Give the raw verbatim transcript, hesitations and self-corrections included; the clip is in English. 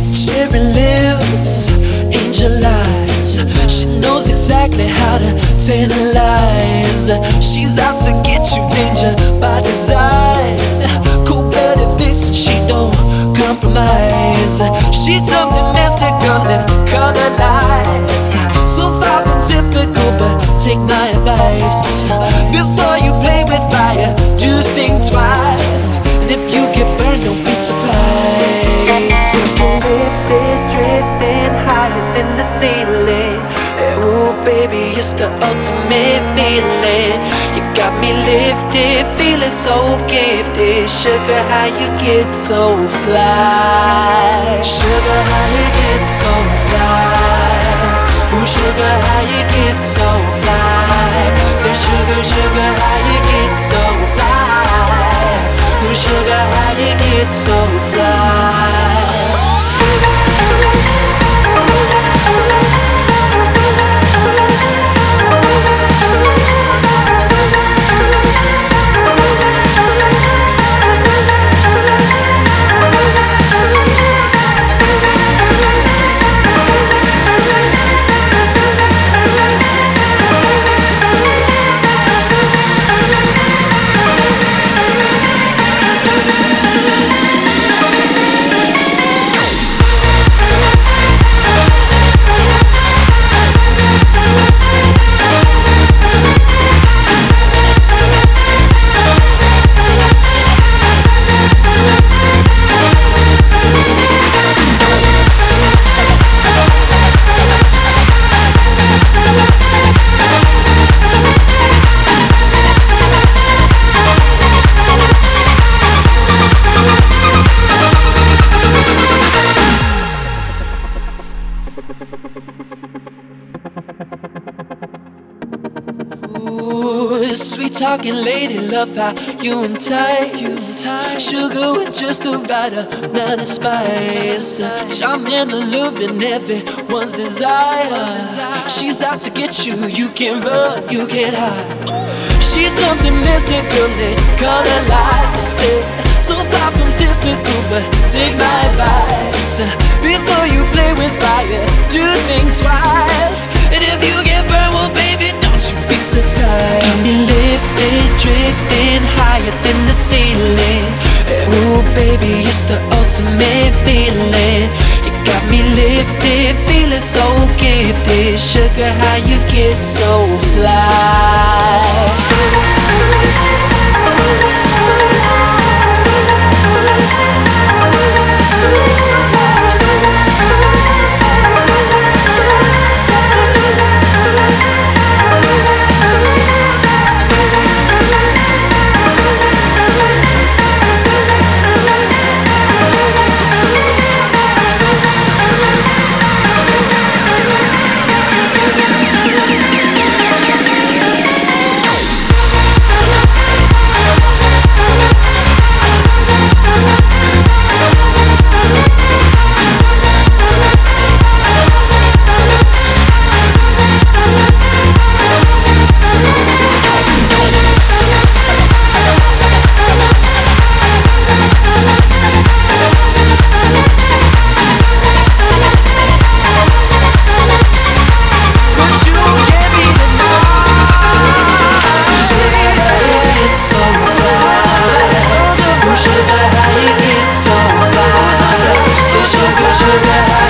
Cherry lips, angel eyes. She knows exactly how to tantalize. She's out to get you, danger by design. Cold-blooded vixen, she don't compromise. She's something mystical in color lights. So far from typical, but take my advice. Before you play with fire, do think twice. And if you get burned, don't be surprised. Lifted, drifting higher than the ceiling. Ooh, baby, it's the ultimate feeling. You got me lifted, feeling so gifted. Sugar, how you get so fly? Sugar, how you get so fly? Ooh, sugar, how you get so fly? Say, sugar, sugar, how you get so fly? Ooh, sugar, how you get so fly? Sweet talking lady, love how you entice. Sugar with just the right amount of spice. Charm and allure everyone's desire. She's out to get you, you can't run, you can't hide. She's something mystical in color lights. I said, so far from typical, but take my advice. Before you play with fire, do think twice. And if you get burned, well baby, don't you be surprised. Got me lifted, drifting higher than the ceiling. Ooh baby, it's the ultimate feeling. You got me lifted, feeling so gifted. Sugar, how you get so fly? Sugar, how you get so fly? Sugar, sugar, how